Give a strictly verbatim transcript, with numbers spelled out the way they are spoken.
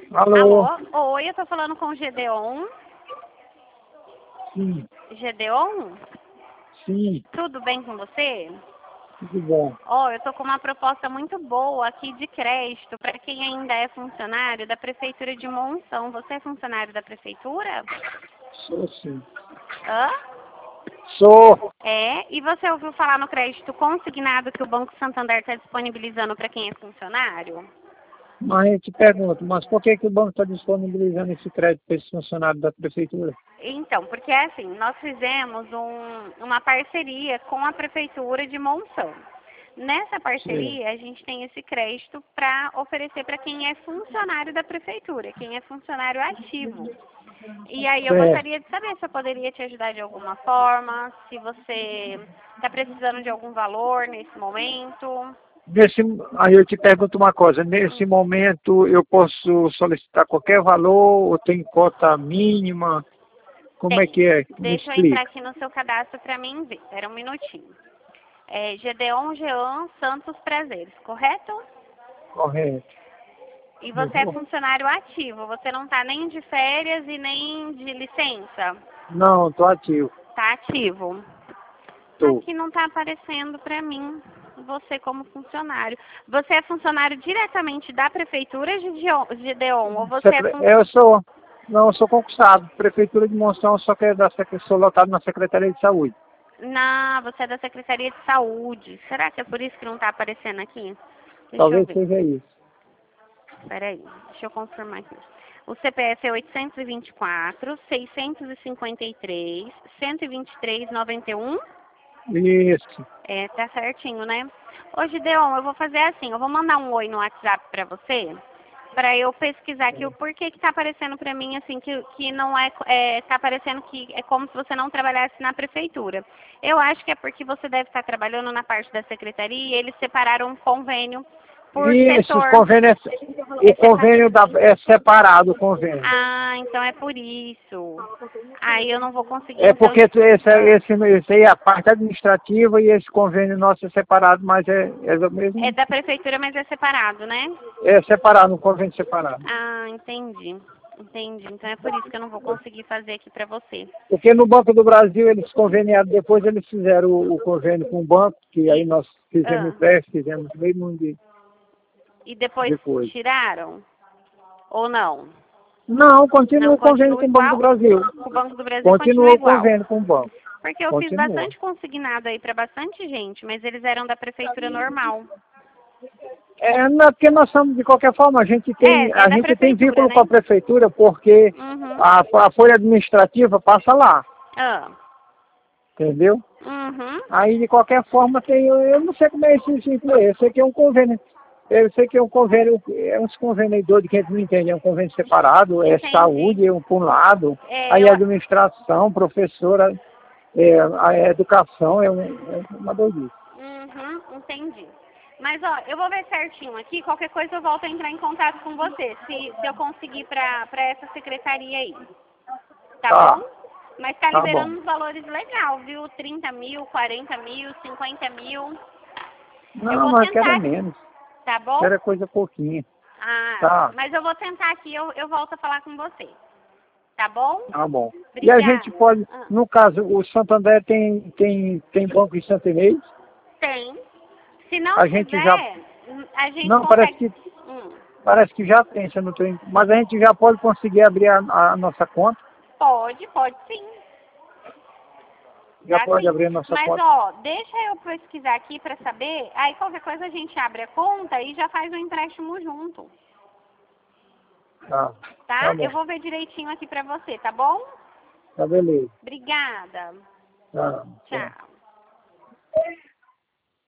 Alô? Alô? Oi, eu tô falando com o Gedeon. Sim, Gedeon? sim, Tudo bem com você? tudo bom. Ó, eu tô com uma proposta muito boa aqui de crédito para quem ainda é funcionário da Prefeitura de Monção. Você é funcionário da Prefeitura? Sou sim. Hã? Sou. É, e você ouviu falar no crédito consignado que o Banco Santander está disponibilizando para quem é funcionário? Mas eu te pergunto, mas por que, que o banco está disponibilizando esse crédito para esse funcionário da prefeitura? Então, porque assim, nós fizemos um, uma parceria com a Prefeitura de Monção. Nessa Sim. parceria, a gente tem esse crédito para oferecer para quem é funcionário da Prefeitura, quem é funcionário ativo. E aí eu Certo. gostaria de saber se eu poderia te ajudar de alguma forma, se você está precisando de algum valor nesse momento. Nesse, aí eu te pergunto uma coisa, nesse Hum. momento eu posso solicitar qualquer valor ou tem cota mínima? Como é Tem. que é? Me Deixa eu entrar explica. aqui no seu cadastro para mim ver. Espera um minutinho. É Gedeon Jean Santos Prazeres, correto? Correto. E Eu você é vou- funcionário ativo, você não está nem de férias e nem de licença. Não, estou ativo. Está ativo. Estou. Aqui não está aparecendo para mim você como funcionário. Você é funcionário diretamente da Prefeitura, Gideon, Gideon, ou você é funcionário... Eu sou. Não, eu sou concursado. Prefeitura de Monção, só que é da, sec- sou lotado na Secretaria de Saúde. Não, você é da Secretaria de Saúde. Será que é por isso que não está aparecendo aqui? Deixa eu Talvez ver. seja isso. Peraí, deixa eu confirmar aqui. O C P F é oitocentos e vinte e quatro, seiscentos e cinquenta e três, cento e vinte e três, noventa e um. Isso. É, tá certinho, né? Ô, Gideon, eu vou fazer assim, eu vou mandar um oi no WhatsApp pra você, pra eu pesquisar aqui o porquê que tá aparecendo pra mim, assim, que, que não é, é, tá aparecendo que é como se você não trabalhasse na prefeitura. Eu acho que é porque você deve estar trabalhando na parte da secretaria e eles separaram um convênio por Isso, o setor. convênio é, É o sepa- convênio da, é separado, o convênio. Ah, então é por isso. Aí eu não vou conseguir, É então. porque esse, Ah, esse, esse aí é a parte administrativa e esse convênio nosso é separado, mas é, é do é mesmo. da prefeitura, mas é separado, né? É separado, um convênio separado. Ah, entendi. Entendi. Então é por isso que eu não vou conseguir fazer aqui pra você. Porque no Banco do Brasil eles conveniaram, depois eles fizeram o, o convênio com o banco, que aí E, nós fizemos ah, o teste, fizemos meio mundo de, e depois depois. tiraram? Ou não? Não, continua Não, o convênio continua com o Banco do igual? Brasil. O Banco do Brasil continua Continua o igual. convênio com o banco. Porque eu fiz Continua. bastante consignado aí pra bastante gente, mas eles eram da prefeitura normal. É, não, é porque nós somos, de qualquer forma, a gente tem, É, é a da gente tem prefeitura, vínculo com a né? prefeitura porque Uhum. a, a folha administrativa passa lá, Ah. entendeu? Uhum. Aí, de qualquer forma, tem, eu, eu não sei como é esse vínculo aí, eu sei que é um convênio, eu sei que é um convênio, é uns convênios doidos que a gente não entende, é um convênio separado, é Entendi. saúde, é um por um lado, É, aí eu, a administração, professora, é, a educação, é, um, é uma doidice. Uhum, entendi. Mas, ó, eu vou ver certinho aqui, qualquer coisa eu volto a entrar em contato com você, se, se eu conseguir pra, pra essa secretaria aí. Tá Tá, bom? Mas tá tá bom. liberando uns valores legal, viu? trinta mil, quarenta mil, cinquenta mil. Eu Não, vou mas eu quero é tentar, menos, tá bom? quero é coisa pouquinha. Ah, Tá, mas eu vou tentar aqui, eu, eu volto a falar com você. Tá bom? tá bom. E a gente Obrigada. pode, Ah, no caso, o Santander tem, tem, tem banco em Santa Inês, tem. Se não a gente já, tiver, a gente não, parece consegue... que, Hum. parece que já tem, se eu não tenho, mas a gente já pode conseguir abrir a, a nossa conta, Pode, pode sim. já Dá pode sim. abrir a nossa Mas, conta. ó, deixa eu pesquisar aqui pra saber. Aí qualquer coisa a gente abre a conta e já faz o empréstimo junto. Tá, tá Tá? bom, Eu vou ver direitinho aqui pra você, tá bom? tá beleza. Obrigada. Tá, tchau. Tchau.